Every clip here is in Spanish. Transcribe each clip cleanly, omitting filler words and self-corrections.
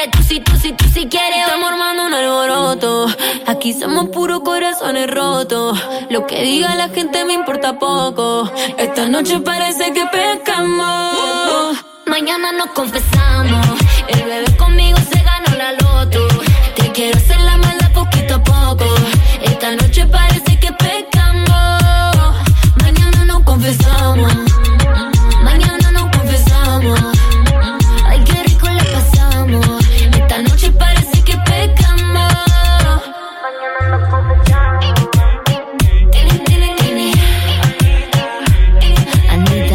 quieres, tú si quieres. Estamos armando un alboroto. Aquí somos puros corazones rotos. Lo que diga la gente me importa poco. Esta noche parece que pescamos. Mañana nos confesamos. El bebé conmigo se ganó la loto. Te quiero hacer la maldad poquito a poco. Esta noche parece que pescamos. Mañana nos confesamos. Mañana nos confesamos. Ay, qué rico la pasamos. Esta noche parece que pecamos. Mañana nos confesamos. Anita,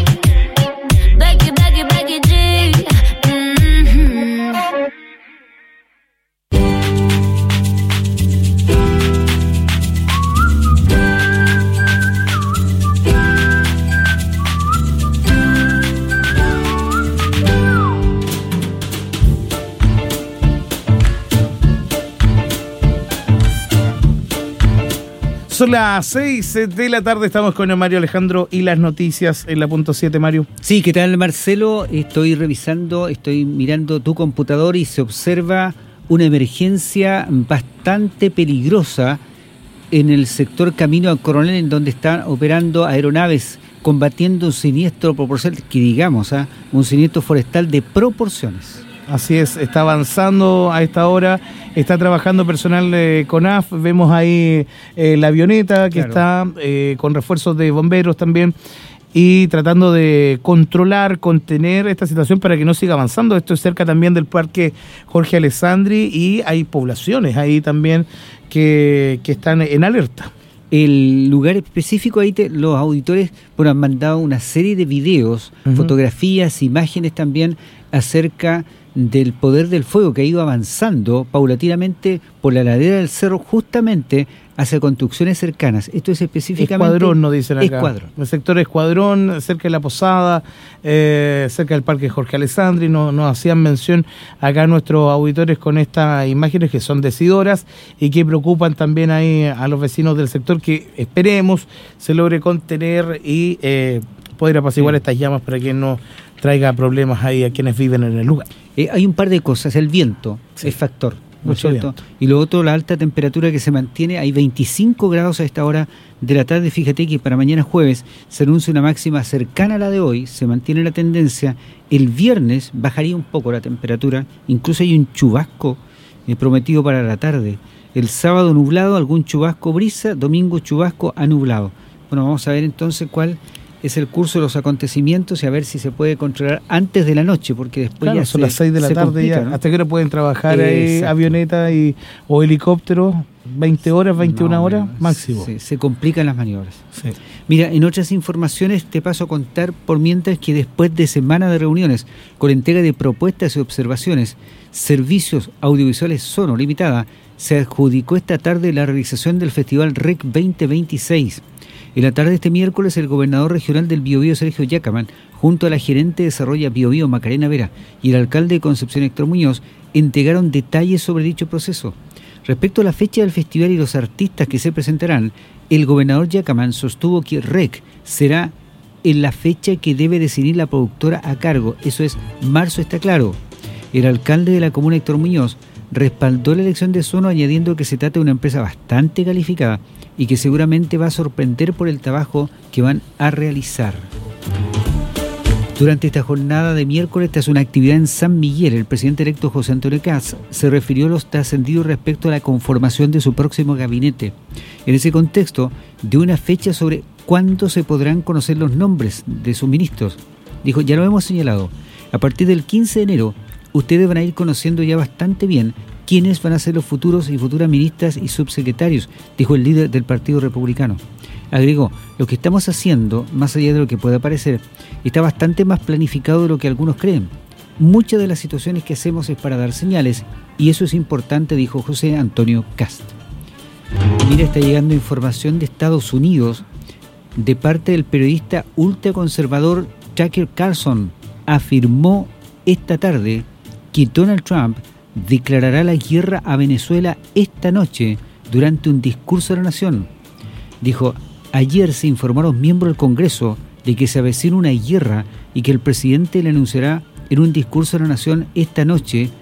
Becky G. Son las 6 de la tarde, estamos con Mario Alejandro y las noticias en la punto 7, Mario. Sí, ¿qué tal, Marcelo? Estoy mirando tu computador y se observa una emergencia bastante peligrosa en el sector Camino al Coronel, en donde están operando aeronaves combatiendo un siniestro proporcional, que digamos, un siniestro forestal de proporciones. Así es, está avanzando a esta hora, está trabajando personal de CONAF, vemos ahí la avioneta que está con refuerzos de bomberos también y tratando de contener esta situación para que no siga avanzando. Esto es cerca también del Parque Jorge Alessandri y hay poblaciones ahí también que están en alerta. El lugar específico, ahí los auditores han mandado una serie de videos, fotografías, imágenes también acerca del poder del fuego que ha ido avanzando paulatinamente por la ladera del cerro, justamente hacia construcciones cercanas. Esto es específicamente... Escuadrón, nos dicen acá. Escuadrón. El sector Escuadrón, cerca de la Posada, cerca del Parque Jorge Alessandri. Nos hacían mención acá nuestros auditores con estas imágenes que son decidoras y que preocupan también ahí a los vecinos del sector, que esperemos se logre contener y poder apaciguar estas llamas para que no traiga problemas ahí a quienes viven en el lugar. Hay un par de cosas. El viento es factor, ¿no es cierto? Y lo otro, la alta temperatura que se mantiene. Hay 25 grados a esta hora de la tarde. Fíjate que para mañana jueves se anuncia una máxima cercana a la de hoy. Se mantiene la tendencia. El viernes bajaría un poco la temperatura. Incluso hay un chubasco prometido para la tarde. El sábado nublado, algún chubasco brisa. Domingo chubasco a nublado. Bueno, vamos a ver entonces cuál es el curso de los acontecimientos y a ver si se puede controlar antes de la noche, porque después ya son las 6 de la tarde complica, ¿no? ¿Hasta qué hora pueden trabajar ahí avioneta o helicóptero? 20 horas, 21 horas máximo. Sí, se complican las maniobras. Sí. Mira, en otras informaciones te paso a contar por mientras que después de semana de reuniones con entrega de propuestas y observaciones, Servicios Audiovisuales Sono Limitada se adjudicó esta tarde la realización del Festival REC 2026. En la tarde de este miércoles, el gobernador regional del Biobío, Sergio Yacaman, junto a la gerente de desarrollo Biobío, Macarena Vera, y el alcalde de Concepción, Héctor Muñoz, entregaron detalles sobre dicho proceso. Respecto a la fecha del festival y los artistas que se presentarán, el gobernador Yacaman sostuvo que REC será en la fecha que debe decidir la productora a cargo, eso es, marzo está claro. El alcalde de la comuna, Héctor Muñoz, respaldó la elección de Sono, añadiendo que se trata de una empresa bastante calificada y que seguramente va a sorprender por el trabajo que van a realizar. Durante esta jornada de miércoles, tras una actividad en San Miguel, el presidente electo José Antonio Kast se refirió a los trascendidos respecto a la conformación de su próximo gabinete. En ese contexto, dio una fecha sobre cuándo se podrán conocer los nombres de sus ministros. Dijo, ya lo hemos señalado, a partir del 15 de enero, ustedes van a ir conociendo ya bastante bien quiénes van a ser los futuros y futuras ministras y subsecretarios, dijo el líder del Partido Republicano. Agregó, lo que estamos haciendo, más allá de lo que pueda parecer, está bastante más planificado de lo que algunos creen. Muchas de las situaciones que hacemos es para dar señales, y eso es importante, dijo José Antonio Kast. Mira, está llegando información de Estados Unidos de parte del periodista ultraconservador Tucker Carlson. Afirmó esta tarde que Donald Trump declarará la guerra a Venezuela esta noche durante un discurso a la nación. Dijo, ayer se informó a los miembros del Congreso de que se avecina una guerra y que el presidente le anunciará en un discurso a la nación esta noche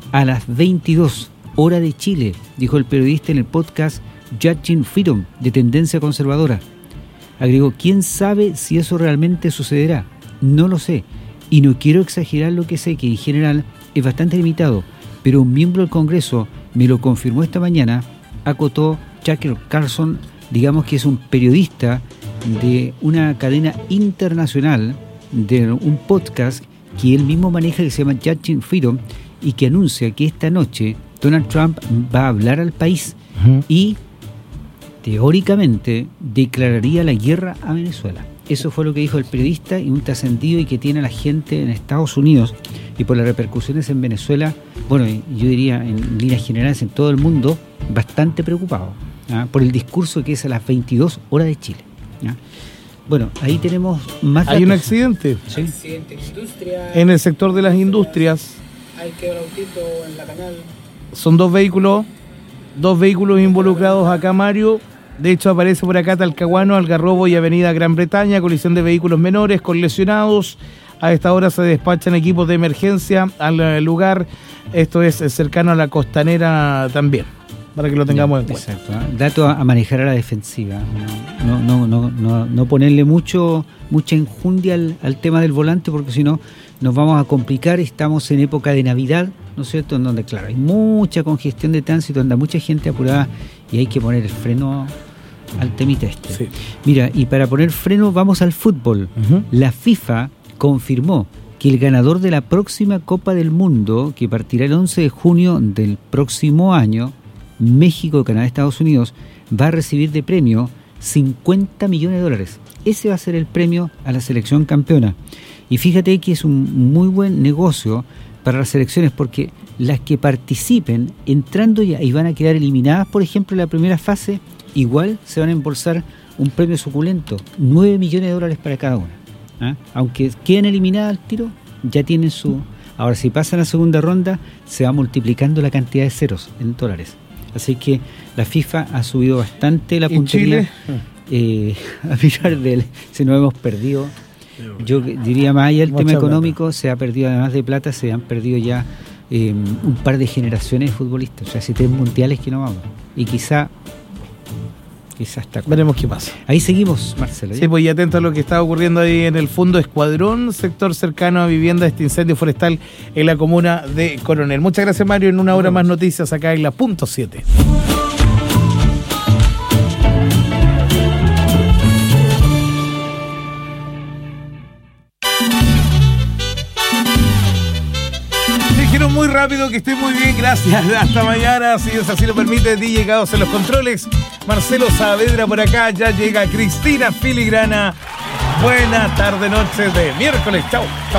a las 22 hora de Chile, dijo el periodista en el podcast Judging Freedom, de tendencia conservadora. Agregó, ¿quién sabe si eso realmente sucederá? No lo sé, y no quiero exagerar lo que sé, que en general es bastante limitado, pero un miembro del Congreso me lo confirmó esta mañana, acotó Tucker Carlson, digamos que es un periodista de una cadena internacional, de un podcast que él mismo maneja, que se llama Judging Freedom, y que anuncia que esta noche Donald Trump va a hablar al país y teóricamente declararía la guerra a Venezuela. Eso fue lo que dijo el periodista, y un trascendido y que tiene a la gente en Estados Unidos y por las repercusiones en Venezuela, bueno, yo diría en líneas generales en todo el mundo, bastante preocupado por el discurso que es a las 22 horas de Chile. Bueno, ahí tenemos más datos. Hay un accidente. ¿Sí? Accidente en industria. En el sector de las industrias. Hay quebrautito en la canal. Son dos vehículos involucrados acá, Mario. De hecho, aparece por acá Talcahuano, Algarrobo y Avenida Gran Bretaña, colisión de vehículos menores con lesionados. A esta hora se despachan equipos de emergencia al lugar. Esto es cercano a la Costanera también, para que lo tengamos en cuenta. Exacto, dato a manejar a la defensiva. No ponerle mucha enjundia al tema del volante, porque si no nos vamos a complicar. Estamos en época de Navidad, ¿no es cierto?, en donde, claro, hay mucha congestión de tránsito, anda mucha gente apurada y hay que poner el freno al temita este. Sí. Mira, y para poner freno vamos al fútbol. La FIFA confirmó que el ganador de la próxima Copa del Mundo, que partirá el 11 de junio del próximo año, México, Canadá, Estados Unidos, va a recibir de premio $50 millones. Ese va a ser el premio a la selección campeona. Y fíjate que es un muy buen negocio para las selecciones, porque las que participen entrando ya y van a quedar eliminadas, por ejemplo, en la primera fase, igual se van a embolsar un premio suculento, $9 millones para cada una. Aunque queden eliminadas al tiro, ya tienen su... Ahora, si pasan a la segunda ronda, se va multiplicando la cantidad de ceros en dólares. Así que la FIFA ha subido bastante la puntería. A mirar si no hemos perdido, yo diría más allá del tema económico, se ha perdido, además de plata, se han perdido ya un par de generaciones de futbolistas. O sea, si 3 mundiales que no vamos. Y quizá está... Veremos qué pasa. Ahí seguimos, Marcelo. Sí, pues y atento a lo que está ocurriendo ahí en el Fondo Escuadrón, sector cercano a vivienda, este incendio forestal en la comuna de Coronel. Muchas gracias, Mario. En una hora más noticias acá en la Punto 7. Muy rápido, que esté muy bien, gracias. Hasta mañana, si Dios así lo permite. DJ Caos en los controles, Marcelo Saavedra por acá, ya llega Cristina Filigrana. Buena tarde, noche de miércoles. Chau, chau.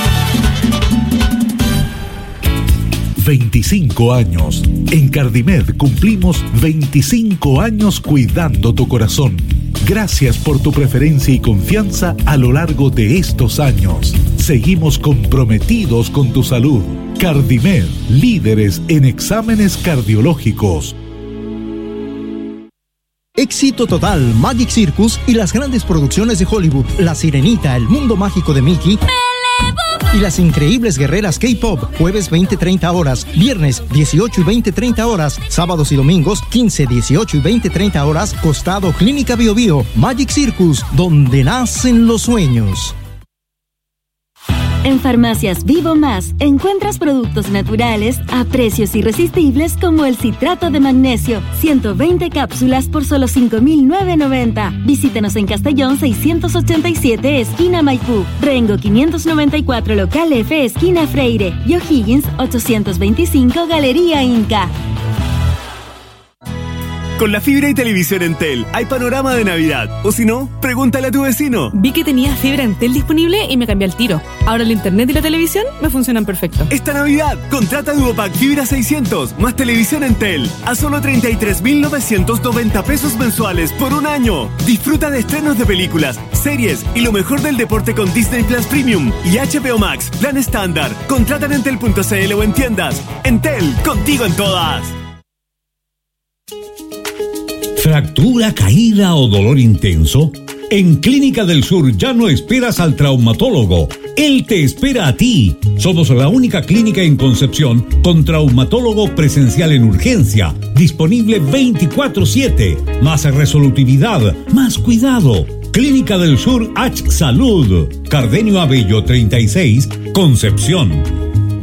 25 años. En Cardimed cumplimos 25 años cuidando tu corazón. Gracias por tu preferencia y confianza a lo largo de estos años. Seguimos comprometidos con tu salud. Cardimed, líderes en exámenes cardiológicos. Éxito total, Magic Circus y las grandes producciones de Hollywood, La Sirenita, El Mundo Mágico de Mickey y las increíbles guerreras K-Pop, jueves 20-30 horas, viernes 18 y 20-30 horas, sábados y domingos 15, 18 y 20-30 horas, costado Clínica Bio Bio. Magic Circus, donde nacen los sueños. En Farmacias Vivo Más encuentras productos naturales a precios irresistibles como el citrato de magnesio, 120 cápsulas por solo $5,990. Visítenos en Castellón 687, esquina Maipú, Rengo 594, local F, esquina Freire, y O'Higgins 825, Galería Inca. Con la fibra y televisión Entel hay panorama de Navidad. O si no, pregúntale a tu vecino. Vi que tenía fibra Entel disponible y me cambié al tiro. Ahora el internet y la televisión me funcionan perfecto. Esta Navidad, contrata Duopack Fibra 600 más televisión Entel a solo 33,990 pesos mensuales por un año. Disfruta de estrenos de películas, series y lo mejor del deporte con Disney Plus Premium y HBO Max, plan estándar. Contrata en entel.cl o en tiendas. Entel, contigo en todas. ¿Fractura, caída o dolor intenso? En Clínica del Sur ya no esperas al traumatólogo. Él te espera a ti. Somos la única clínica en Concepción con traumatólogo presencial en urgencia, disponible 24/7, más resolutividad, más cuidado. Clínica del Sur H Salud, Cardenio Abello 36, Concepción.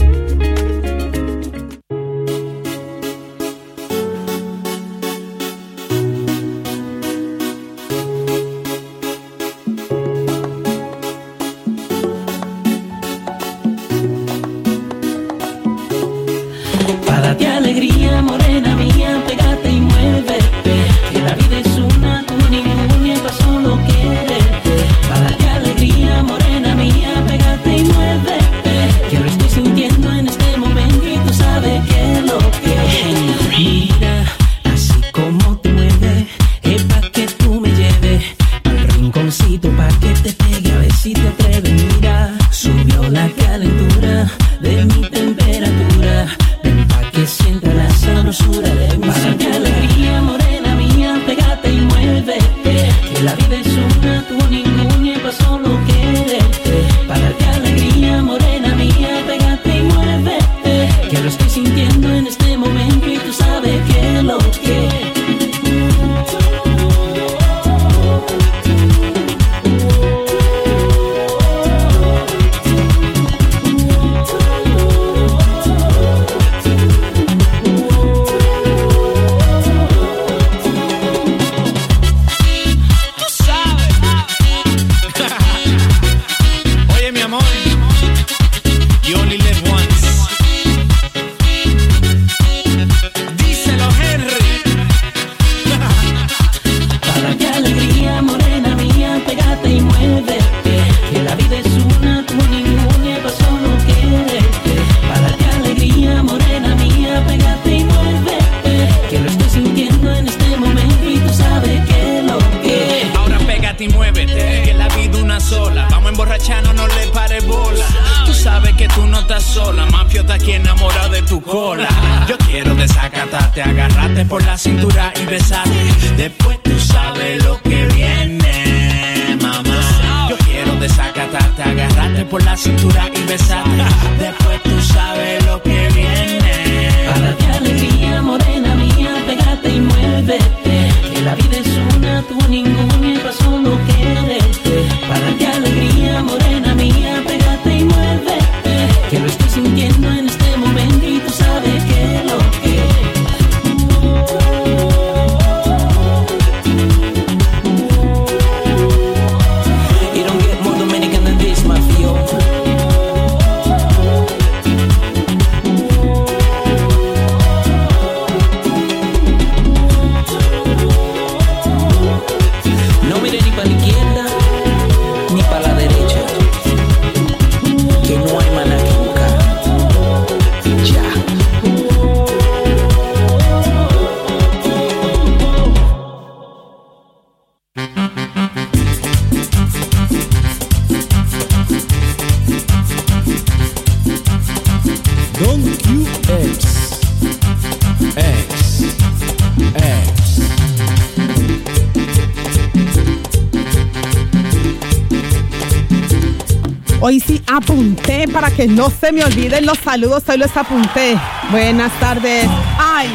Hoy sí apunté para que no se me olviden los saludos, hoy los apunté. Buenas tardes. ¡Ay!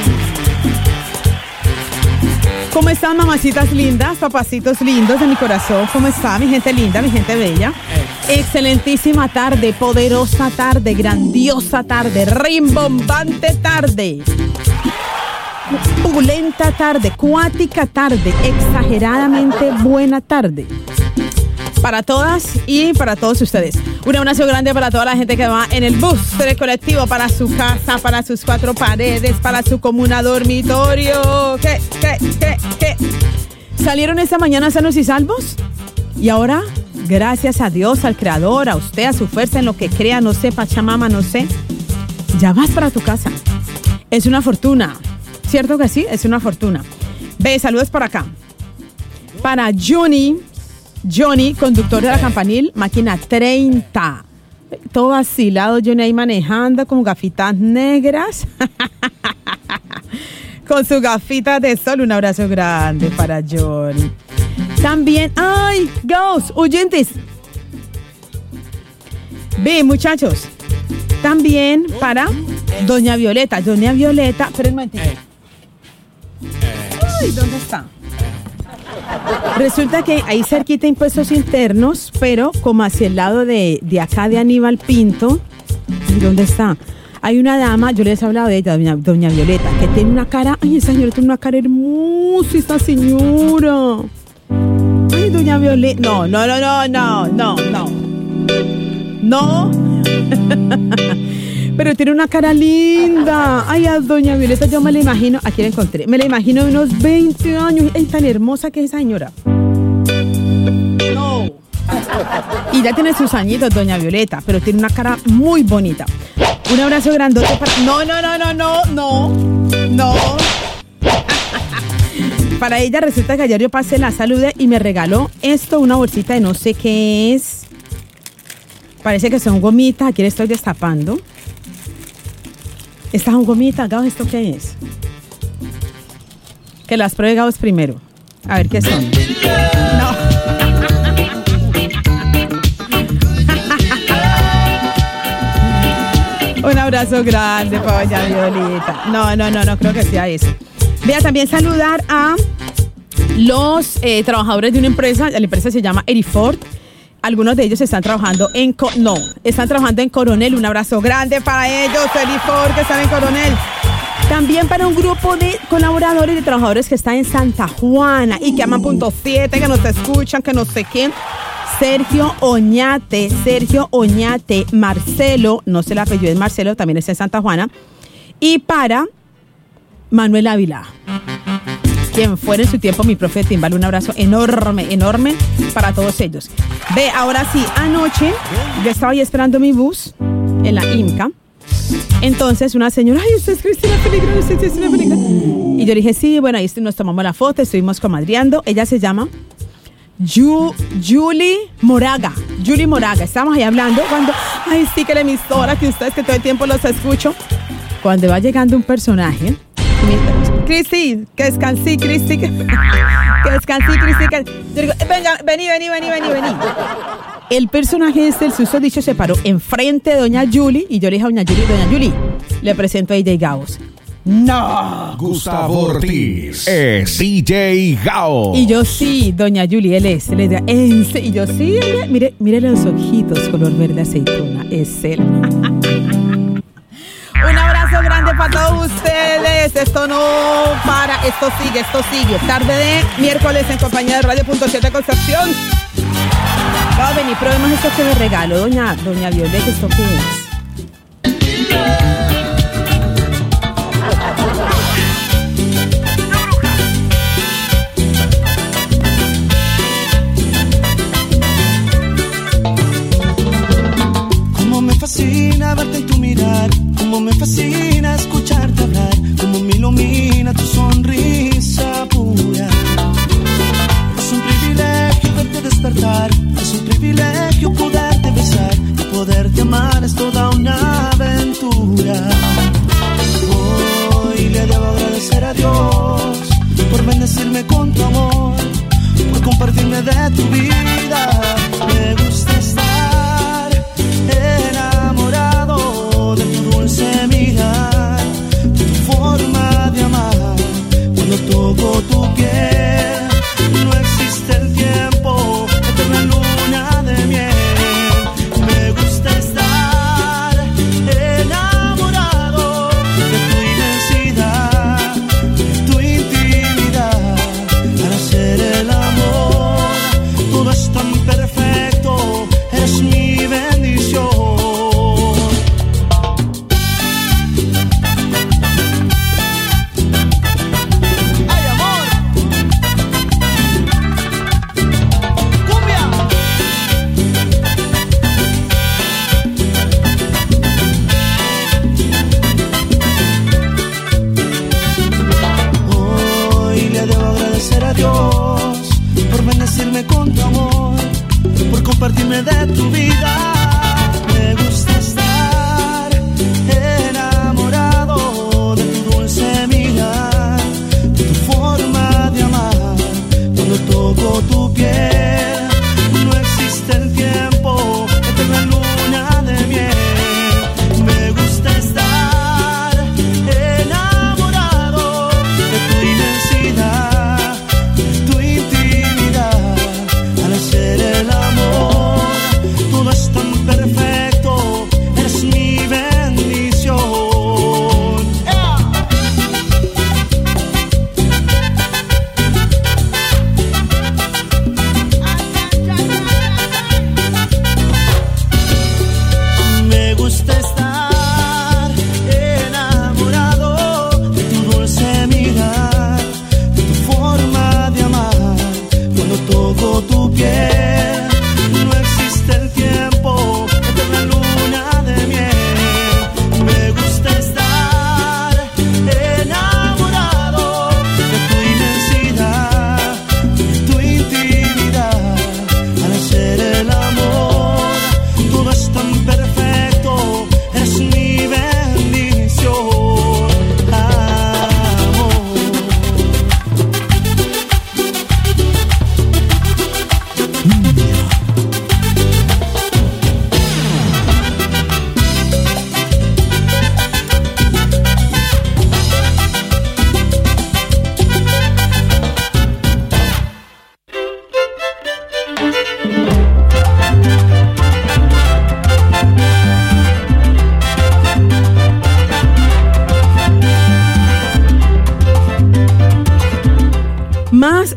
¿Cómo están, mamacitas lindas, papacitos lindos de mi corazón? ¿Cómo está mi gente linda, mi gente bella? Excelentísima tarde, poderosa tarde, grandiosa tarde, rimbombante tarde, opulenta tarde, cuática tarde, exageradamente buena tarde. Para todas y para todos ustedes. Un abrazo grande para toda la gente que va en el bus del colectivo, para su casa, para sus cuatro paredes, para su comuna dormitorio. ¿Qué? ¿Salieron esta mañana sanos y salvos? Y ahora, gracias a Dios, al Creador, a usted, a su fuerza, en lo que crea, no sé, Pachamama, no sé. Ya vas para tu casa. Es una fortuna. ¿Cierto que sí? Es una fortuna. Ve, saludos por acá. Para Johnny, conductor de la Campanil, máquina 30. Todo vacilado, Johnny ahí manejando con gafitas negras. Con su gafita de sol. Un abrazo grande para Johnny. También, ¡ay! Ghost, oyentes. Ve, muchachos, También para doña Violeta. Doña Violeta, pero un momentito. Ay, ¿dónde está? Resulta que ahí cerquita impuestos internos, pero como hacia el lado de acá de Aníbal Pinto. ¿Y dónde está? Hay una dama, yo les he hablado de ella, doña Violeta, que tiene una cara, ay, esa señora tiene una cara hermosa, esta señora. Ay, doña Violeta, no. Pero tiene una cara linda. Ay, a doña Violeta yo me la imagino, aquí la encontré, me la imagino de unos 20 años, es tan hermosa que es esa señora. No. Y ya tiene sus añitos, doña Violeta, pero tiene una cara muy bonita. Un abrazo grandote para... No. Para ella resulta que ayer yo pasé la salud y me regaló esto, una bolsita de no sé qué es. Parece que son gomitas, aquí le estoy destapando. Estas son gomitas, Gabos, ¿esto qué es? Que las pruebe Gabos primero. A ver qué son. No. Un abrazo grande para doña Violeta. No creo que sea eso. Voy a también saludar a los trabajadores de una empresa. La empresa se llama Eriford. Algunos de ellos están trabajando están trabajando en Coronel. Un abrazo grande para ellos, Eriford, que están en Coronel. También para un grupo de colaboradores y de trabajadores que están en Santa Juana y que aman punto 7, que nos escuchan, que no sé qué. Sergio Oñate, Marcelo, no sé el apellido, es Marcelo, también está en Santa Juana. Y para Manuel Ávila, quien fuera en su tiempo mi profe de timbal, un abrazo enorme para todos ellos. Ve, ahora sí, anoche yo estaba ahí esperando mi bus en la IMCA. Entonces una señora, ay, usted es Cristina Peligro, usted es Cristina Peligro. Y yo dije, sí, bueno, ahí nos tomamos la foto, estuvimos comadreando. Ella se llama Julie Moraga. Estamos ahí hablando cuando, ay, sí, que la emisora, que ustedes que todo el tiempo los escucho. Cuando va llegando un personaje, Cristi, que descansí, Cristi. Yo digo, venga, vení. El personaje el susodicho se paró enfrente de doña Julie y yo le dije a doña Julie, le presento a DJ Gabos. No. Gustavo Ortiz es DJ Gao. Y yo sí, doña Julie, él es. Y yo sí, mire los ojitos color verde aceituna, es él. Un abrazo grande para todos ustedes. Esto no para, esto sigue. Tarde de miércoles en compañía de Radio.7 Concepción. Va a venir, probemos esto que me regalo, doña Violeta, ¿esto qué es? Cómo me fascina verte en tu mirar, cómo me fascina escucharte hablar, cómo me ilumina tu sonrisa pura. Es un privilegio verte despertar, es un privilegio poderte besar, y poderte amar es toda una aventura. Hoy le debo agradecer a Dios por bendecirme con tu amor, por compartirme de tu vida. Me gusta estar enamorado de tu dulce mirar, de tu forma de amar. Cuando toco tu piel, no existe el tiempo, eterna luna de miel. Me gusta estar enamorado de tu inmensidad, de tu intimidad. Para hacer el amor, todo es tan perfecto,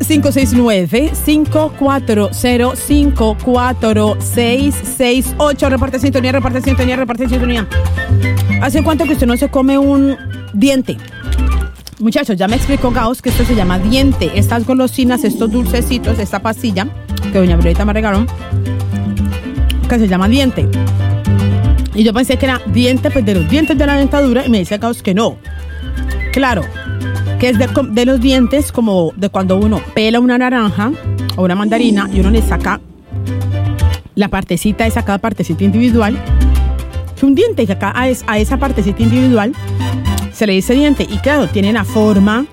569-540-54668. Reparte sintonía, reparte sintonía, reparte sintonía. ¿Hace cuánto que usted no se come un diente? Muchachos, ya me explicó Gauss que esto se llama diente. Estas golosinas, estos dulcecitos, esta pastilla que doña Violeta me regaló, que se llama diente. Y yo pensé que era diente, pues de los dientes de la dentadura, y me dice Gauss que no. Claro, que es de los dientes, como de cuando uno pela una naranja o una mandarina y uno le saca la partecita, esa cada partecita individual. Es un diente que acá a esa partecita individual se le dice diente. Y claro, tiene la forma.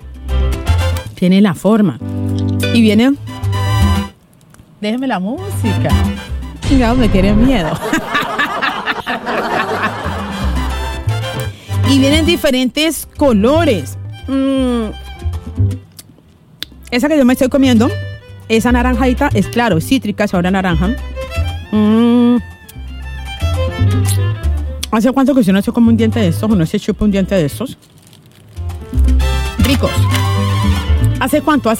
Y viene... Déjeme la música. Claro, me tiene miedo. Y vienen diferentes colores. Esa que yo me estoy comiendo, esa naranjadita, es claro, cítrica, sabor a naranja. ¿Hace cuánto que usted no se come un diente de estos o no se chupa un diente de estos? Ricos. ¿Hace cuánto?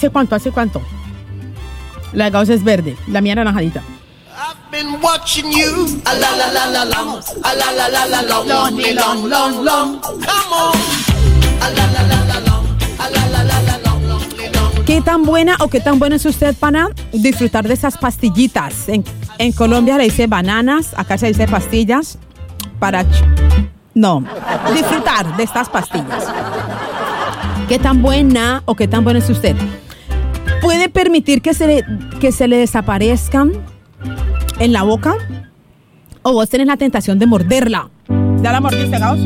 La de Gauss es verde, la mía naranjadita. Been watching you, a la la la la long, a la la la la long, long, long, long, come on, a la la la la long, a la la la la long, long. ¿Qué tan buena o qué tan bueno es usted para disfrutar de esas pastillitas? En Colombia le dice bananas, acá se dice pastillas para... No, disfrutar de estas pastillas. ¿Qué tan buena o qué tan bueno es usted? ¿Puede permitir que se le desaparezcan en la boca? ¿O vos tenés la tentación de morderla? ¿Ya la mordiste, Gauss?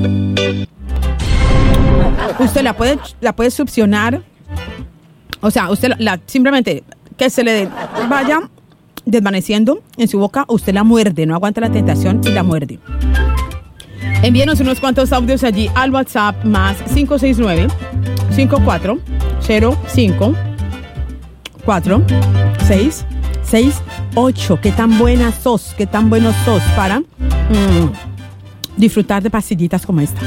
Usted la puede succionar. O sea, usted simplemente que se le vaya desvaneciendo en su boca, usted la muerde, no aguanta la tentación y la muerde. Envíenos unos cuantos audios allí al WhatsApp más 569-5405-4668. ¿Qué tan buena sos? ¿Qué tan buenos sos para disfrutar de pastillitas como esta?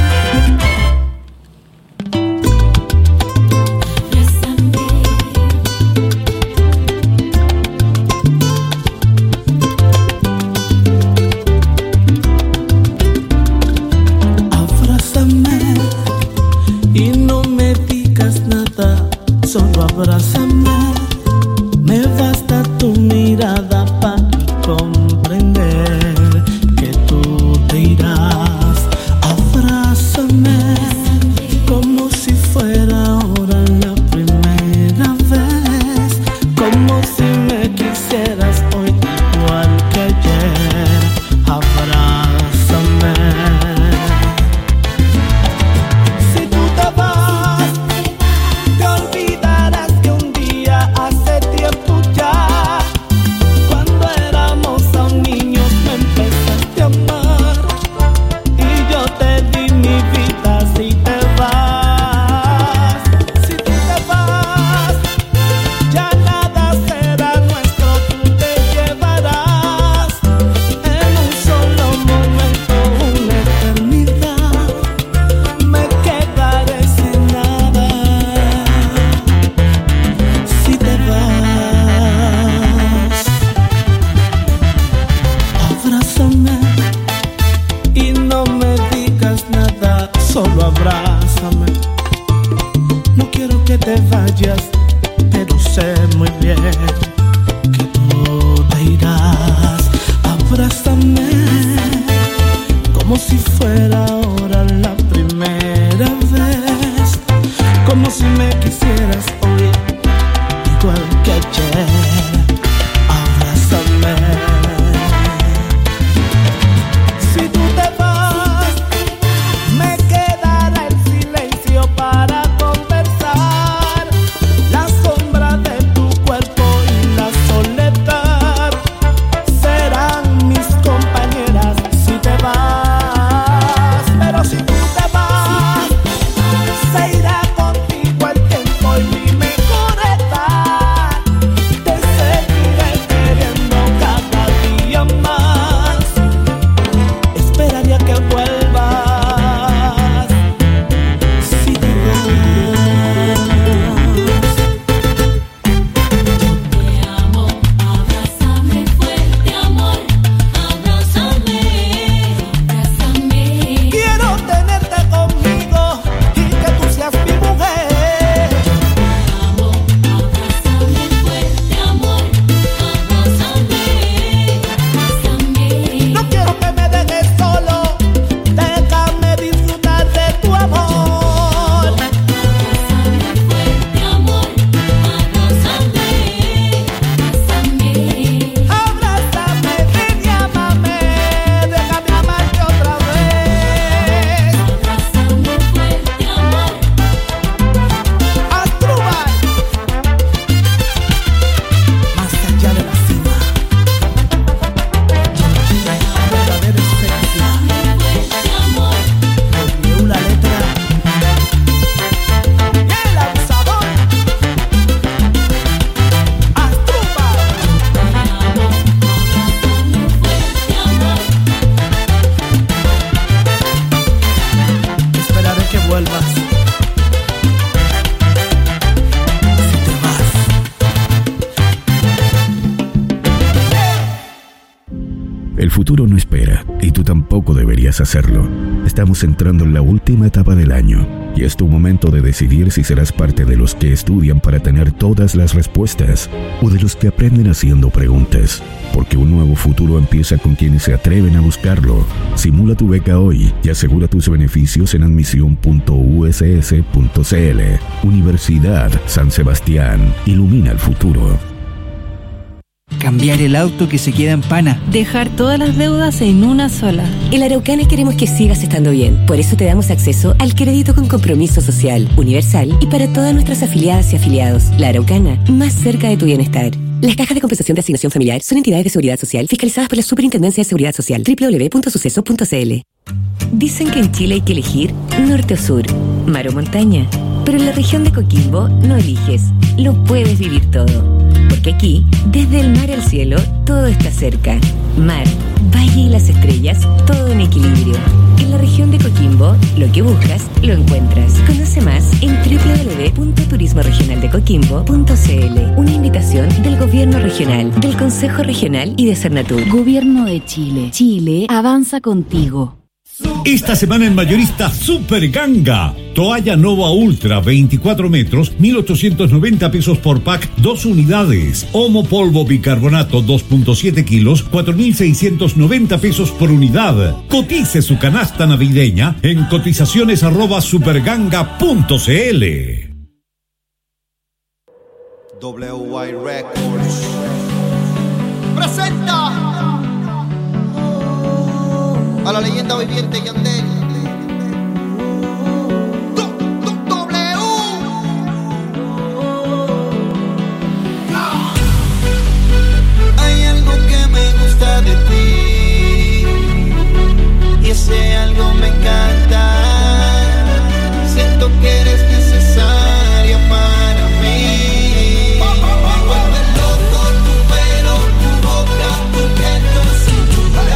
Solo abrázame, me basta tu mirada para comprender que tú te irás. Abrázame como si fuera ahora la primera vez, como si me quisieras hoy igual que ayer. Abrázame. Si tú te vas, te olvidarás que un día hace tiempo ya, cuando éramos aún niños, me empezaste a amar y yo te di mi vida. Si te vas, si tú te vas, ya nada será nuestro, tú te llevarás en un solo momento una eternidad. Me quedaré sin nada. Si te vas, abrázame y no me digas nada, solo abrázame. No quiero que te vayas, pero sé muy bien que tú te irás. Abrázame como si fuera ahora la primera vez, como si me quisieras hoy igual que ayer. Abrázame. Si tú te vas, me quedará el silencio para conversar, la sombra de tu cuerpo y la soledad serán mis compañeras. Si te vas, pero si tú te vas, se irá contigo el tiempo y deberías hacerlo. Estamos entrando en la última etapa del año y es tu momento de decidir si serás parte de los que estudian para tener todas las respuestas o de los que aprenden haciendo preguntas, porque un nuevo futuro empieza con quienes se atreven a buscarlo. Simula tu beca hoy y asegura tus beneficios en admisión.uss.cl. Universidad San Sebastián, ilumina el futuro. Cambiar el auto que se queda en pana. Dejar todas las deudas en una sola. En Araucana queremos que sigas estando bien. Por eso te damos acceso al crédito con compromiso social, universal y para todas nuestras afiliadas y afiliados. La Araucana, más cerca de tu bienestar. Las cajas de compensación de asignación familiar son entidades de seguridad social fiscalizadas por la Superintendencia de Seguridad Social. www.suceso.cl. Dicen que en Chile hay que elegir norte o sur, mar o montaña. Pero en la región de Coquimbo no eliges, lo puedes vivir todo. Porque aquí, desde el mar al cielo, todo está cerca. Mar, valle y las estrellas, todo en equilibrio. En la región de Coquimbo, lo que buscas, lo encuentras. Conoce más en www.turismoregionaldecoquimbo.cl. Una invitación del Gobierno Regional, del Consejo Regional y de Cernatur. Gobierno de Chile. Chile avanza contigo. Esta semana en Mayorista Super Ganga. Toalla Nova Ultra 24 metros, 1.890 pesos por pack, 2 unidades. Omo polvo bicarbonato 2.7 kilos, 4.690 pesos por unidad. Cotice su canasta navideña en cotizaciones@superganga.cl. WY Records presenta a la leyenda viviente Yandel. Hay algo que me gusta de ti y ese algo me encanta. Siento que eres necesaria para mí. Me vuelve loco tu pelo, tu boca, tu piel, tu cintura.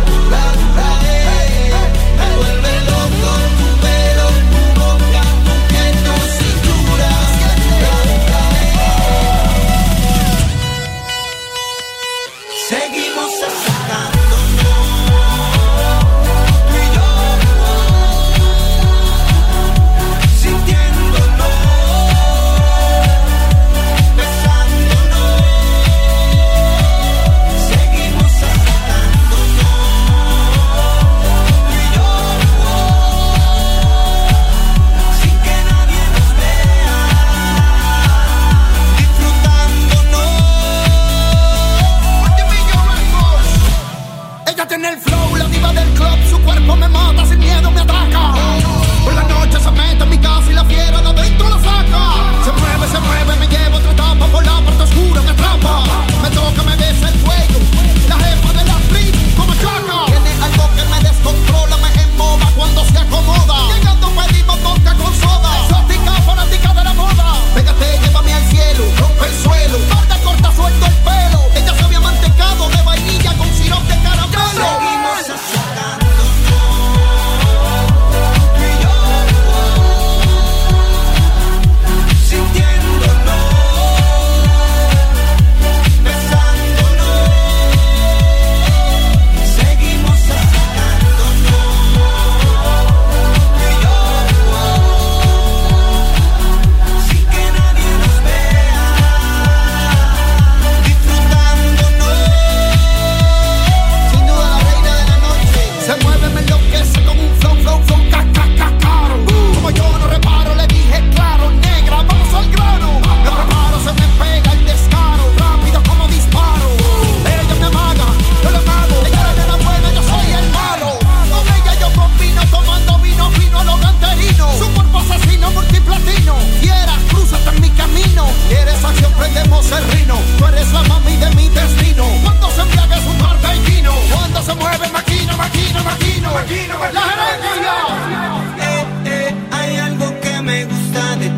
Hay algo que me gusta de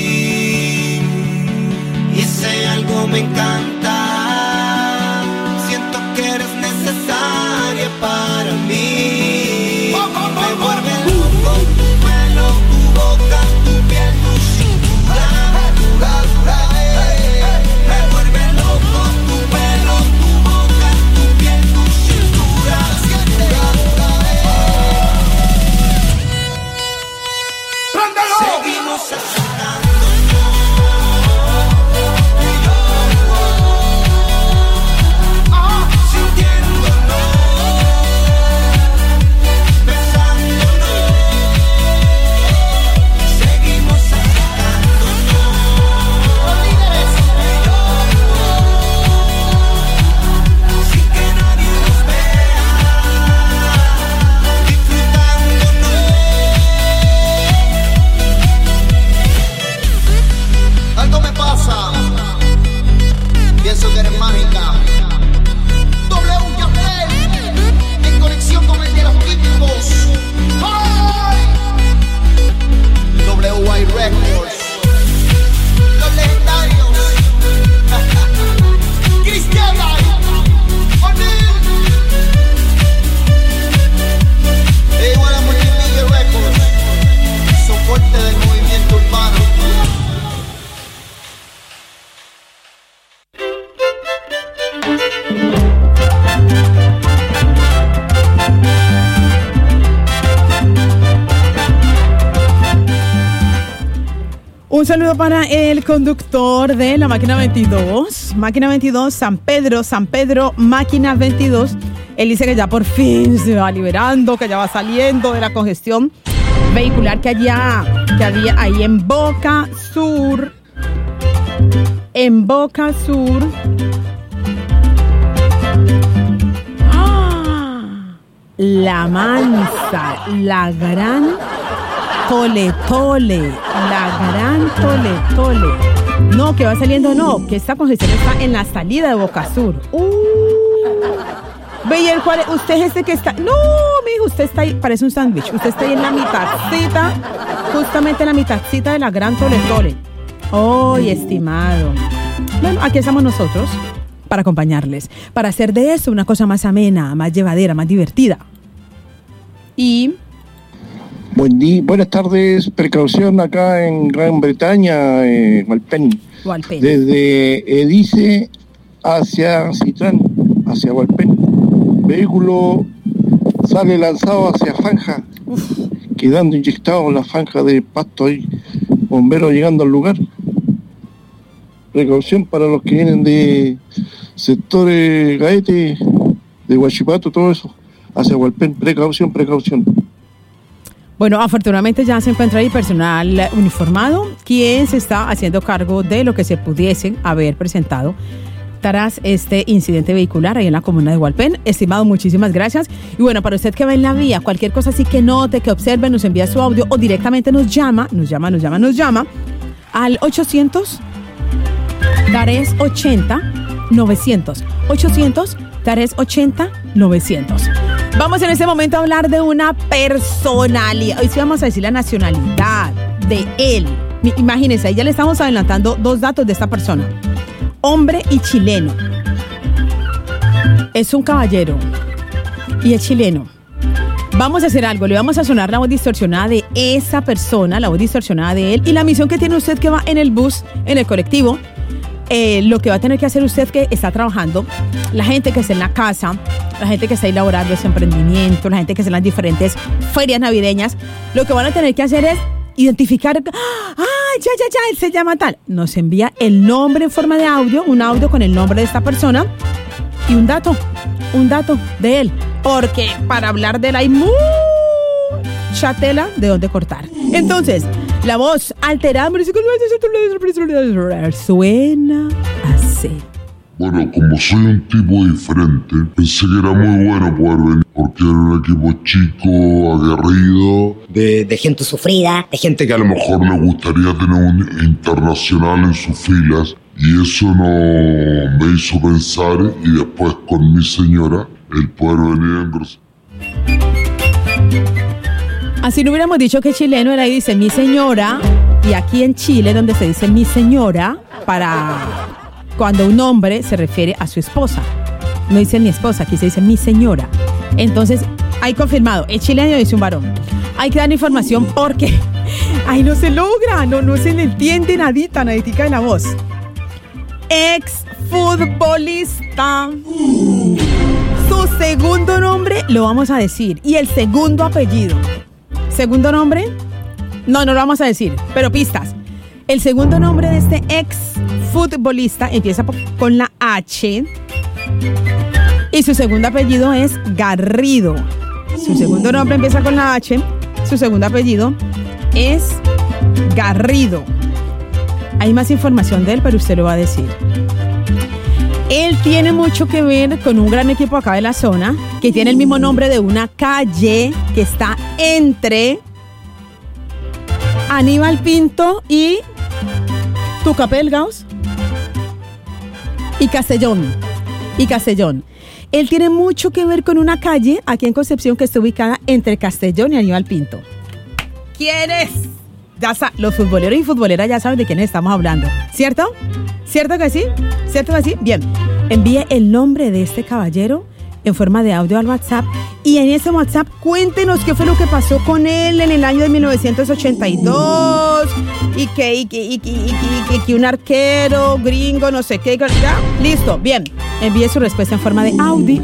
ti y ese algo me encanta. Siento que eres necesaria para mí. Me vuelve loco tu pelo, tu boca, tu piel, tu cintura. Me vuelve loco tu pelo, tu boca, tu piel, tu cintura. Un saludo para el conductor de la máquina 22. Máquina 22, San Pedro, máquina 22. Él dice que ya por fin se va liberando, que ya va saliendo de la congestión vehicular que había ahí en Boca Sur. En Boca Sur. La Mansa, la gran Tole. No, que va saliendo, no, que esta congestión está en la salida de Boca Sur. Veía el cual, usted es este que está. No, mijo, usted está ahí, parece un sándwich. Usted está ahí en la mitadcita, justamente en la mitadcita de la gran Tole. ¡Ay, estimado! Bueno, aquí estamos nosotros para acompañarles, para hacer de eso una cosa más amena, más llevadera, más divertida. Y buenas tardes, precaución acá en Gran Bretaña, Walpen. Desde Edice hacia Citrán, hacia Walpen. Vehículo sale lanzado hacia Fanja, quedando inyectado en la franja de pasto ahí. Bomberos llegando al lugar. Precaución para los que vienen de sectores Gaete, de Huachipato, todo eso, hacia Hualpén. Precaución. Bueno, afortunadamente ya se encuentra ahí personal uniformado, quien se está haciendo cargo de lo que se pudiese haber presentado tras este incidente vehicular ahí en la comuna de Hualpén. Estimado, muchísimas gracias. Y bueno, para usted que va en la vía, cualquier cosa así que note, que observe, nos envía su audio o directamente nos llama al 800 Tares 80 900. 800 Tares 80 900. Vamos en este momento a hablar de una personalidad. Hoy sí vamos a decir la nacionalidad de él. Imagínense, ahí ya le estamos adelantando 2 datos de esta persona. Hombre y chileno. Es un caballero y es chileno. Vamos a hacer algo, le vamos a sonar la voz distorsionada de esa persona, la voz distorsionada de él, y la misión que tiene usted que va en el bus, en el colectivo. Lo que va a tener que hacer usted que está trabajando, la gente que está en la casa, la gente que está elaborando ese emprendimiento, la gente que está en las diferentes ferias navideñas, lo que van a tener que hacer es identificar, ya, él se llama tal. Nos envía el nombre en forma de audio, un audio con el nombre de esta persona y un dato de él, porque para hablar de él hay mucha tela de dónde cortar. Entonces, la voz alterada suena así. Bueno, como soy un tipo diferente, pensé que era muy bueno poder venir, porque era un equipo chico, aguerrido. De gente sufrida, de gente que a lo mejor le gustaría tener un internacional en sus filas. Y eso me hizo pensar, y después con mi señora, el poder venir en Brasil. Así no hubiéramos dicho que chileno era, y dice mi señora, y aquí en Chile donde se dice mi señora para cuando un hombre se refiere a su esposa. No dice mi esposa, aquí se dice mi señora. Entonces, hay confirmado, el chileno dice un varón. Hay que dar información porque ahí no se logra, no se le entiende nadita de la voz. Exfutbolista. Su segundo nombre lo vamos a decir, y el segundo apellido. ¿Segundo nombre? No lo vamos a decir, pero pistas. El segundo nombre de este exfutbolista empieza con la H y su segundo apellido es Garrido. Su segundo nombre empieza con la H, su segundo apellido es Garrido. Hay más información de él, pero usted lo va a decir. Él tiene mucho que ver con un gran equipo acá de la zona, que tiene el mismo nombre de una calle que está entre Aníbal Pinto y Tucapelgaos y Castellón. Él tiene mucho que ver con una calle aquí en Concepción que está ubicada entre Castellón y Aníbal Pinto. ¿Quién es? Los futboleros y futboleras ya saben de quién estamos hablando, ¿cierto? ¿Cierto que sí? Bien, envíe el nombre de este caballero en forma de audio al WhatsApp, y en ese WhatsApp cuéntenos qué fue lo que pasó con él en el año de 1982 y que un arquero gringo, no sé qué, ya, listo, bien, envíe su respuesta en forma de audio.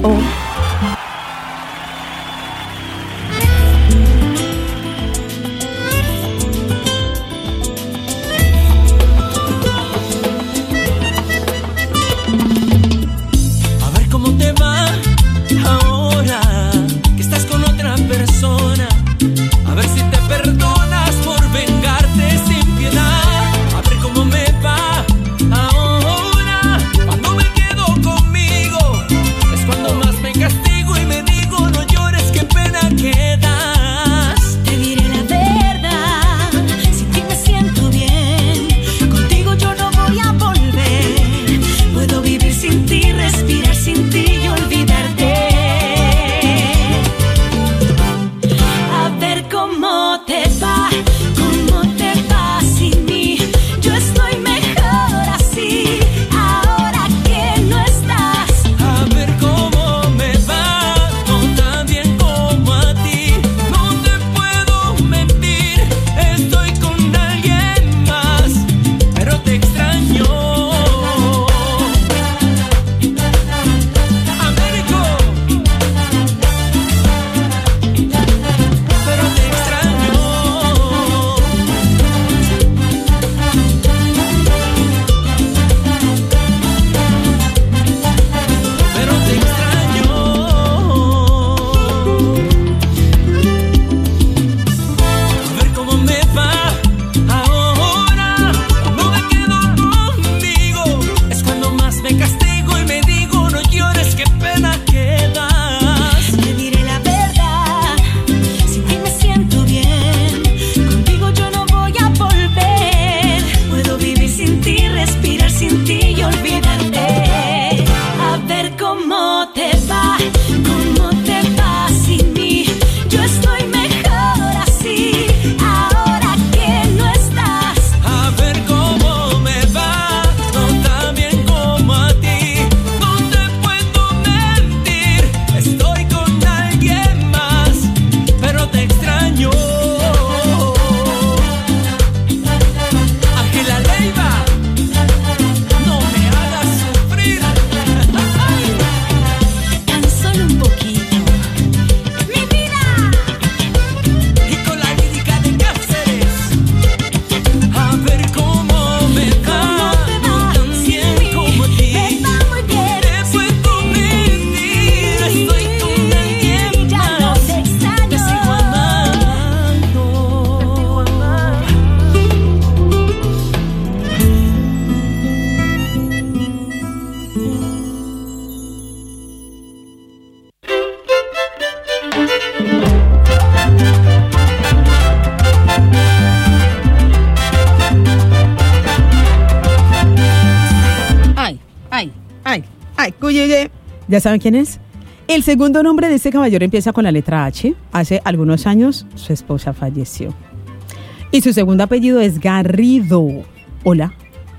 Yeye. ¿Ya saben quién es? El segundo nombre de este caballero empieza con la letra H. Hace algunos años su esposa falleció. Y su segundo apellido es Garrido. Hola.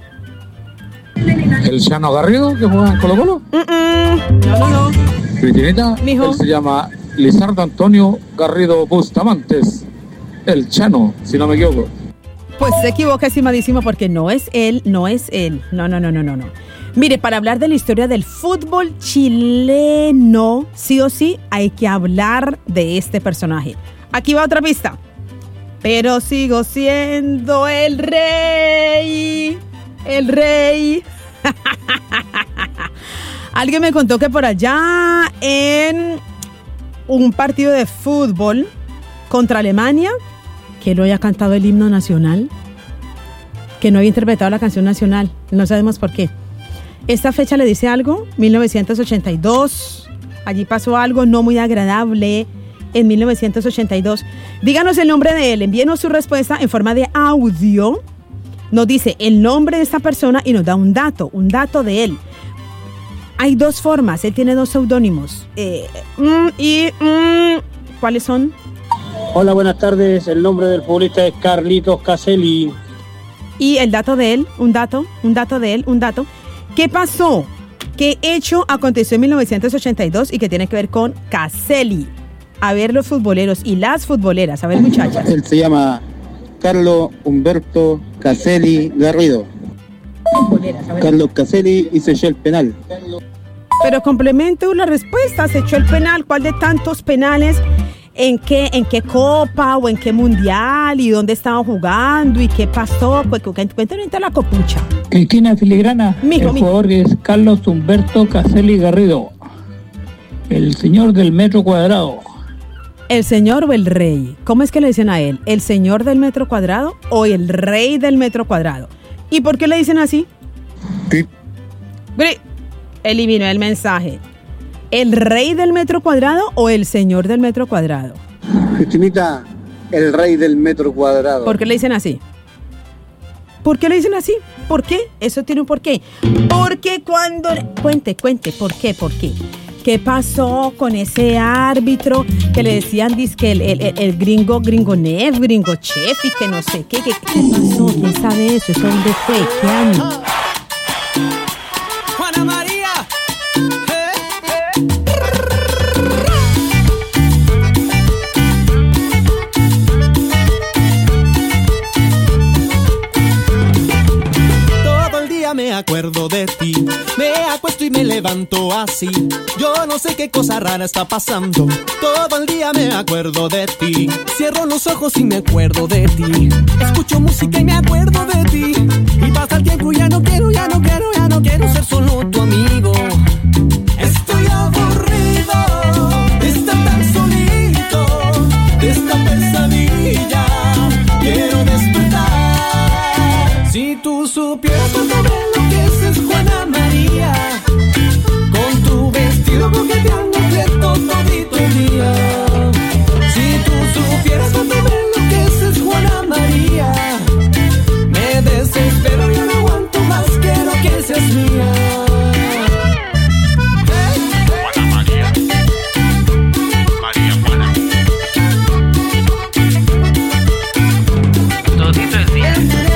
¿El Chano Garrido que juega en Colo-Colo? No. Cristinita, él se llama Lizardo Antonio Garrido Bustamantes. El Chano, si no me equivoco. Pues se equivoca, estimadísimo, porque no es él. No. Mire, para hablar de la historia del fútbol chileno, sí o sí, hay que hablar de este personaje. Aquí va otra pista. Pero sigo siendo el rey. El rey. Alguien me contó que por allá en un partido de fútbol contra Alemania, que no haya cantado el himno nacional, que no había interpretado la canción nacional. No sabemos por qué. Esta fecha le dice algo, 1982. Allí pasó algo no muy agradable en 1982. Díganos el nombre de él, envíenos su respuesta en forma de audio. Nos dice el nombre de esta persona y nos da un dato de él. Hay dos formas, él tiene dos seudónimos. ¿Cuáles son? Hola, buenas tardes. El nombre del futbolista es Carlitos Caselli. Y el dato de él, un dato. ¿Qué pasó? ¿Qué hecho aconteció en 1982 y que tiene que ver con Caselli? A ver los futboleros y las futboleras, a ver muchachas. Él se llama Carlos Humberto Caselli Garrido. Carlos Caselli y se echó el penal. Pero complemente la respuesta, se echó el penal. ¿Cuál de tantos penales? ¿En qué copa o en qué mundial? ¿Y dónde estaban jugando? ¿Y qué pasó? Cuéntanos la copucha. Cristina Filigrana, el jugador es Carlos Humberto Caselli Garrido, el señor del metro cuadrado. ¿El señor o el rey? ¿Cómo es que le dicen a él? ¿El señor del metro cuadrado o el rey del metro cuadrado? ¿Y por qué le dicen así? Sí. Eliminó el mensaje. ¿El rey del metro cuadrado o el señor del metro cuadrado? Cristinita, el rey del metro cuadrado. ¿Por qué le dicen así? ¿Por qué le dicen así? ¿Por qué? Eso tiene un porqué. Porque cuando... Cuente, ¿por qué? ¿Qué pasó con ese árbitro que le decían dizque el gringo Nev, gringo chef y que no sé qué? ¿Qué pasó? ¿Quién sabe eso? ¿Eso dónde fue? ¿Qué año? Juana María. Me acuerdo de ti, me acuesto y me levanto así. Yo no sé qué cosa rara está pasando. Todo el día me acuerdo de ti. Cierro los ojos y me acuerdo de ti. Escucho música y me acuerdo de ti. Y pasa el tiempo y ya no quiero ser solo tu amigo. Estoy aburrido de estar tan solito, de esta pesadilla. Quiero despertar. Si tú supieras cuando me enloqueces, Juana María, con tu vestido coqueteando todo todito el día. Si tú supieras cuando me enloqueces, Juana María, me desespero y no aguanto más, quiero que seas mía. Juana María, María Juana, todito el día.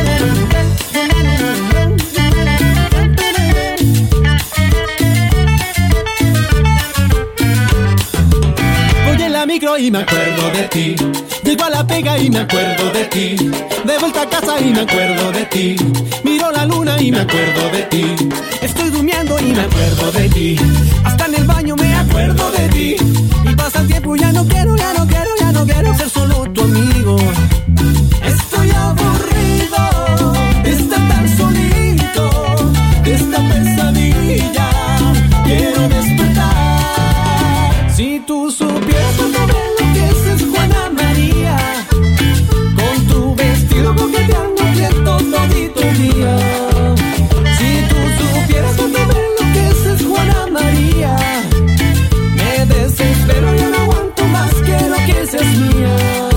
Micro y me acuerdo de ti. Llego a la pega y me acuerdo de ti. De vuelta a casa y me acuerdo de ti. Miro la luna y me acuerdo de ti. Estoy durmiendo y me acuerdo de ti. Hasta en el baño me acuerdo de ti. Y pasa el tiempo y ya no quiero ser solo tu amigo. Estoy aburrido de estar tan solito, de esta pesadilla. Quiero despertar. Si tú supieras cuando me enloqueces, Juana María, con tu vestido coqueteando todito el día. Si tú supieras cuando me enloqueces, Juana María, me desespero y no aguanto más, quiero que seas mía.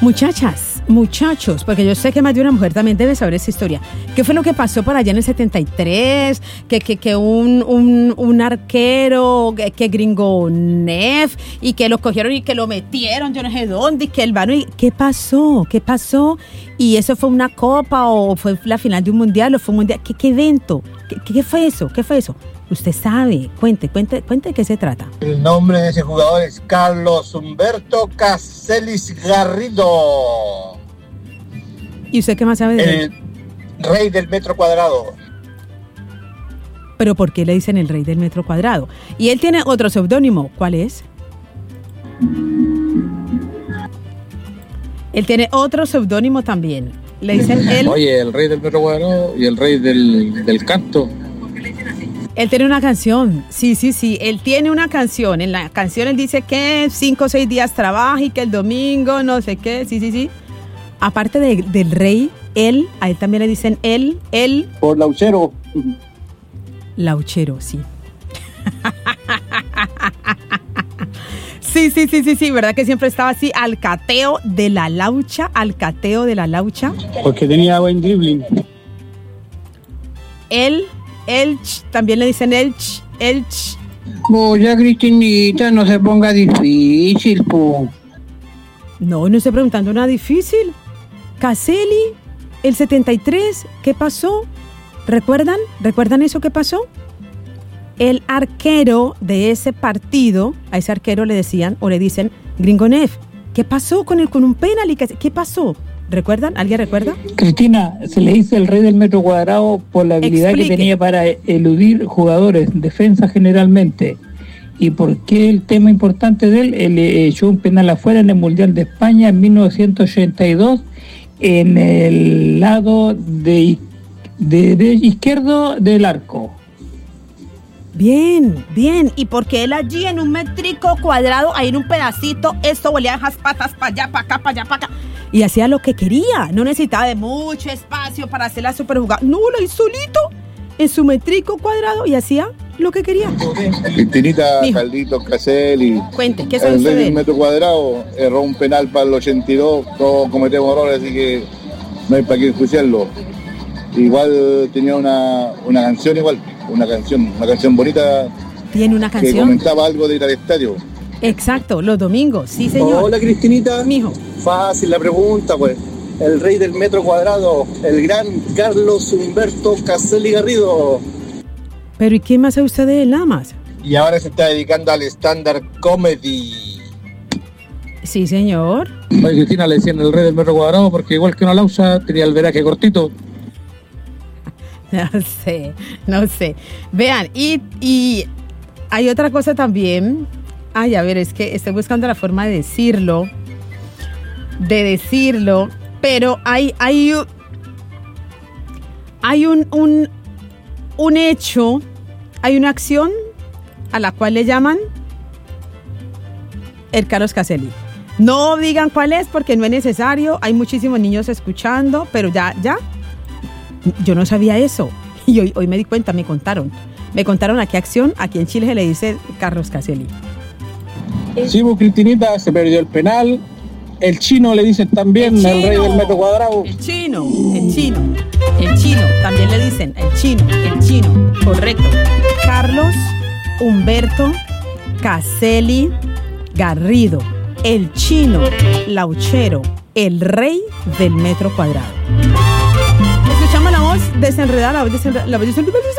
Muchachos, porque yo sé que más de una mujer también debe saber esa historia. ¿Qué fue lo que pasó por allá en el 73? Que un arquero, que Gringo Neff, y que lo cogieron y que lo metieron, yo no sé dónde, y que el vano. ¿Qué pasó? ¿Y eso fue una copa o fue la final de un mundial o fue un mundial? ¿Qué evento? ¿Qué fue eso? Usted sabe, cuente de qué se trata. El nombre de ese jugador es Carlos Humberto Caselis Garrido. ¿Y usted qué más sabe de él? El rey del metro cuadrado. ¿Pero por qué le dicen el rey del metro cuadrado? Y él tiene otro seudónimo, ¿cuál es? Él tiene otro seudónimo también. Le dicen él. Oye, el rey del metro cuadrado y el rey del canto. Él tiene una canción, sí, él tiene una canción. En la canción él dice que 5 o 6 días trabaja y que el domingo no sé qué, sí. Aparte del rey, a él también le dicen él. Por Lauchero. Lauchero, sí. Sí, ¿verdad que siempre estaba así? Alcateo de la laucha. Porque tenía buen dribbling. Elch, también le dicen Elch. Ya, Cristinita, no se ponga difícil, po. No estoy preguntando nada difícil. Caselli, el 73, ¿qué pasó? ¿Recuerdan eso que pasó? El arquero de ese partido, a ese arquero le decían o le dicen Gringo Neff. ¿Qué pasó con un penal? ¿Qué pasó? ¿Recuerdan? ¿Alguien recuerda? Cristina, se le dice el rey del metro cuadrado por la habilidad que tenía para eludir jugadores, defensa generalmente. ¿Y por qué el tema importante de él? Él echó un penal afuera en el Mundial de España en 1982 en el lado de izquierdo del arco. Bien. Y porque él allí en un métrico cuadrado, ahí en un pedacito, esto volía las patas para allá, para acá. Y hacía lo que quería. No necesitaba de mucho espacio para hacer la superjugada. No, lo hizo solito en su métrico cuadrado y hacía lo que quería. Cristinita, Carlitos Caselli. Cuente, ¿qué sabe usted de de él? El metro cuadrado erró un penal para el 82. Todos cometemos errores, así que no hay para qué enjuiciarlo. Igual tenía una canción una canción bonita. Tiene una canción Que comentaba algo de ir al estadio. Exacto, los domingos, sí señor. Hola Cristinita. Mijo. Fácil la pregunta, pues. El rey del metro cuadrado, el gran Carlos Humberto Caselli Garrido. Pero ¿y qué más sabe usted de él, nada más? Y ahora se está dedicando al stand-up comedy. Sí señor. Oye, Cristina, le decían el rey del metro cuadrado porque igual que una lausa tenía el veraje cortito. No sé. Vean, y hay otra cosa también. Ay, a ver, es que estoy buscando la forma de decirlo, pero hay un hecho, hay una acción a la cual le llaman el Carlos Caselli. No digan cuál es porque no es necesario, hay muchísimos niños escuchando, pero ya, yo no sabía eso. Y hoy me di cuenta, me contaron a qué acción aquí en Chile se le dice Carlos Caselli. Sí, pues Cristinita, se perdió el penal. El chino le dicen también el rey del metro cuadrado. El chino, también le dicen el chino, correcto. Carlos Humberto Caselli Garrido, el chino Lauchero, el rey del metro cuadrado. Escuchamos la voz desenredada, la voz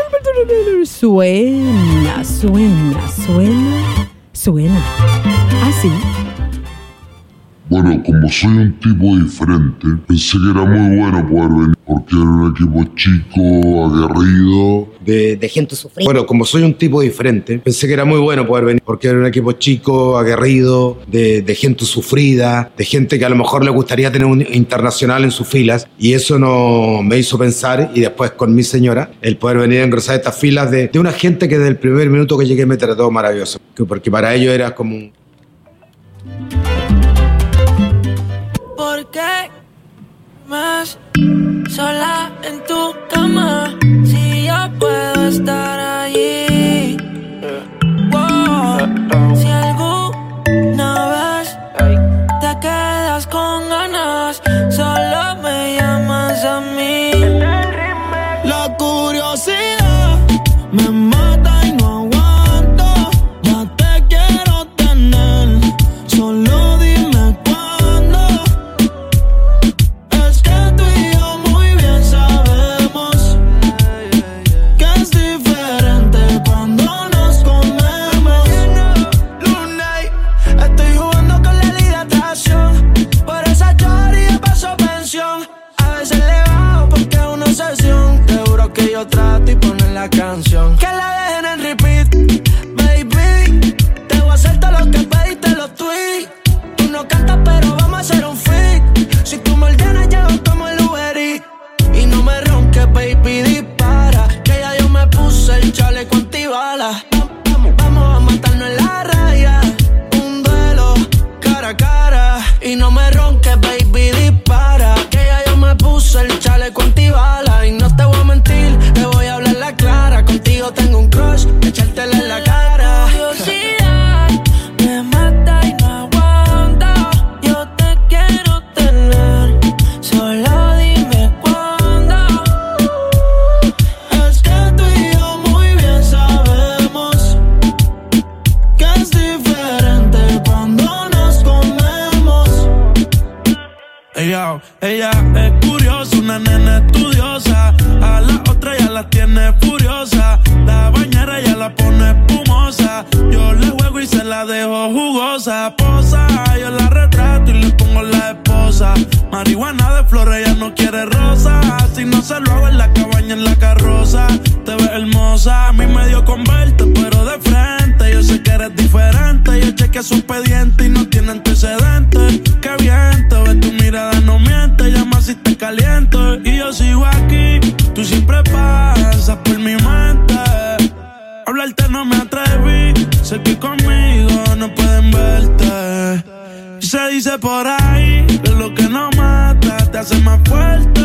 suena. Así. Bueno, como soy un tipo diferente, pensé que era muy bueno poder venir porque era un equipo chico, aguerrido. De gente sufrida. Bueno, como soy un tipo diferente, pensé que era muy bueno poder venir porque era un equipo chico, aguerrido, de gente sufrida, de gente que a lo mejor le gustaría tener un internacional en sus filas, y eso me hizo pensar, y después con mi señora, el poder venir a engrosar estas filas de una gente que desde el primer minuto que llegué me trató maravilloso, porque para ellos era como un... ¿Por qué más sola en tu cama si yo puedo estar allí? Wow. Si alguna vez te quedas con ganas matarnos en la raya. Un duelo cara a cara. Y no me ronques, baby, dispara. Que ya yo me puse el chaleco antibala. Y no te voy a mentir, te voy a hablar la clara. Contigo tengo un crush, echártela en la cara. Curiosidad me mata y no aguanto. Yo te quiero tener, solo dime cuándo. Es que tú y yo muy bien sabemos que es diferente cuando nos comemos. Ella es curiosa, una nena estudiosa. A la otra ya la tiene furiosa. La bañera ya la pone espumosa. Yo le juego y se la dejo jugosa. Posa, yo la retrato y le pongo la esposa. Marihuana de flores, ella no quiere rosa. Si no se lo hago en la cabaña, en la carroza. Te ves hermosa, a mí me dio con verte, pero de frente. Yo sé que eres diferente. Yo chequeé su expediente y no tiene antecedentes. Qué bien, te ves, tu mirada no miente. Llama si te caliento y yo sigo aquí. Tú siempre pasas por mi mente. Hablarte no me atreví. Sé que conmigo no pueden verte. Y se dice por ahí que lo que no mata te hace más fuerte.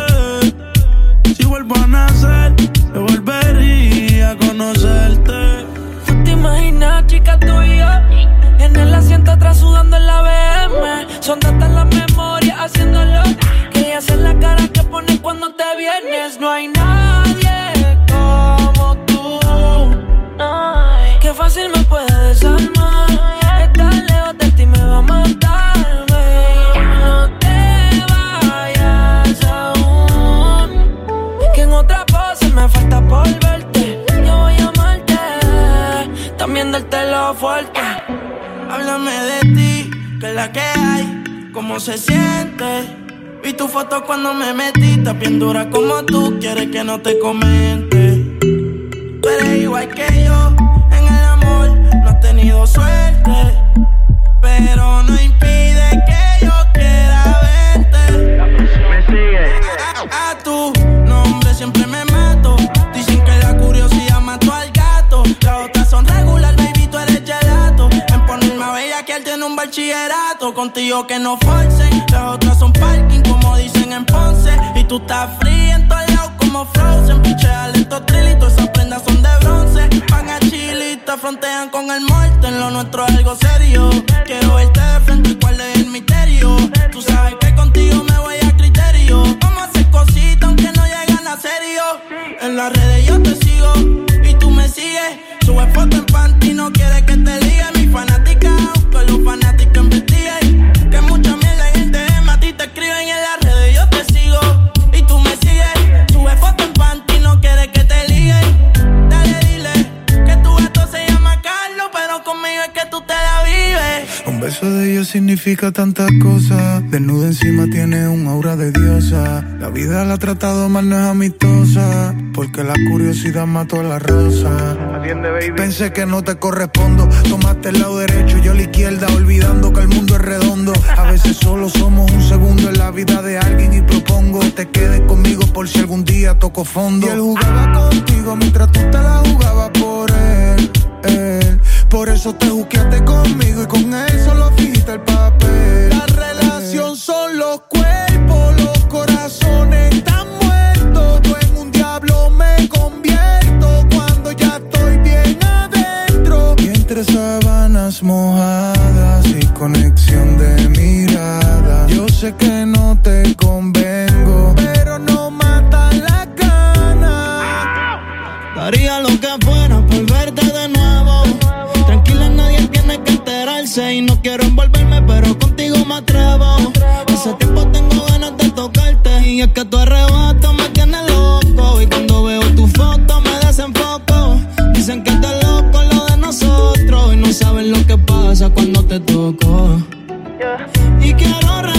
Si vuelvo a nacer, yo volvería a conocerte. ¿No te imaginas, chica, tú y yo en el asiento atrás sudando en la BM? Son tantas las memorias haciéndolo que ella hace la cara que pones cuando te vienes. No hay nadie como tú. Qué fácil me puede desarmar. Estar lejos de ti me va a matarme. No te vayas aún, que en otra pose me falta por verte. Yo voy a amarte, también dártelo fuerte. Háblame de ti, que es la que hay, cómo se siente. Vi tu foto cuando me metiste, bien dura como tú, quieres que no te comente. Tú eres igual que yo, en el amor no has tenido suerte, pero no impide que yo quiera verte. Me sigue. A tu nombre siempre me mato. Dicen que la curiosidad mató al gato. Las otras son regular, baby, tú eres gelato. En ponerme a bellaquearte en un bachillerato. Contigo que no forcen. Las otras son parking, como dicen en Ponce. Y tú estás fría en todos lados como Frozen. Pichea lento trilito, esas prendas son de bronce. Van a chilita, frontean con el muerto. En lo nuestro es algo serio. Quiero verte de frente, cuál es el misterio. Tú sabes que contigo me voy a criterio. Vamos a hacer cositas aunque no llegan a serio. En las redes yo te sigo y tú me sigues. Sube foto en panty, no quiere que te ligue. Mi fanática, que los fanáticos investiguen. Que mucha mierda hay gente de a ti te escriben. En las redes yo te sigo y tú me sigues. Sube foto en panty, no quiere que te liguen. Dale, dile que tu gato se llama Carlos, pero conmigo es que tú te la vives. Un beso de ella significa tantas cosas. Desnuda encima tiene un aura de diosa. La vida la ha tratado mal, no es amistosa, porque la curiosidad mató a la rosa. Atiende, baby. Pensé que no te correspondo. Tomaste el lado derecho, yo la izquierda, olvidando que el mundo es redondo. A veces solo somos un segundo en la vida de alguien y propongo te quedes conmigo por si algún día toco fondo. Y él jugaba contigo mientras tú te la jugabas por él. Por eso te juqueaste conmigo y con él solo fijiste el papel. La relación son los cuerpos, los corazones están muertos. Yo en un diablo me convierto cuando ya estoy bien adentro. Y entre sábanas mojadas y conexión de miradas, yo sé que no te convengo, pero no mata la gana. Daría lo que fuera por verte de nuevo. Tranquila, nadie tiene que enterarse. Y no quiero envolverme, pero contigo me atrevo. Hace tiempo tengo ganas de tocarte. Y es que tu arrebato me tiene loco. Y cuando veo tu foto me desenfoco. Dicen que está loco lo de nosotros. Y no saben lo que pasa cuando te toco. Y quiero